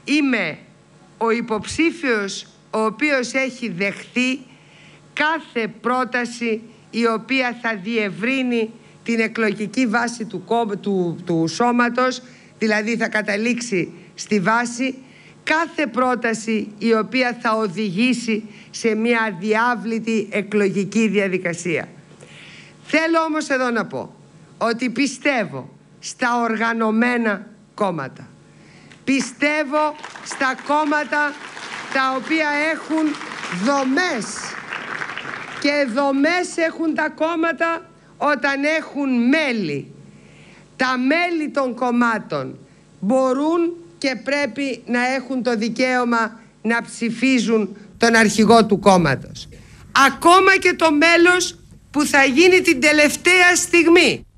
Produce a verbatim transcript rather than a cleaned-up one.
είμαι ο υποψήφιος ο οποίος έχει δεχθεί κάθε πρόταση η οποία θα διευρύνει την εκλογική βάση του, του, του σώματος, δηλαδή θα καταλήξει στη βάση, κάθε πρόταση η οποία θα οδηγήσει σε μια αδιάβλητη εκλογική διαδικασία. Θέλω όμως εδώ να πω ότι πιστεύω στα οργανωμένα κόμματα. Πιστεύω στα κόμματα τα οποία έχουν δομές, και δομές έχουν τα κόμματα όταν έχουν μέλη. Τα μέλη των κομμάτων μπορούν και πρέπει να έχουν το δικαίωμα να ψηφίζουν τον αρχηγό του κόμματος. Ακόμα και το μέλος που θα γίνει την τελευταία στιγμή.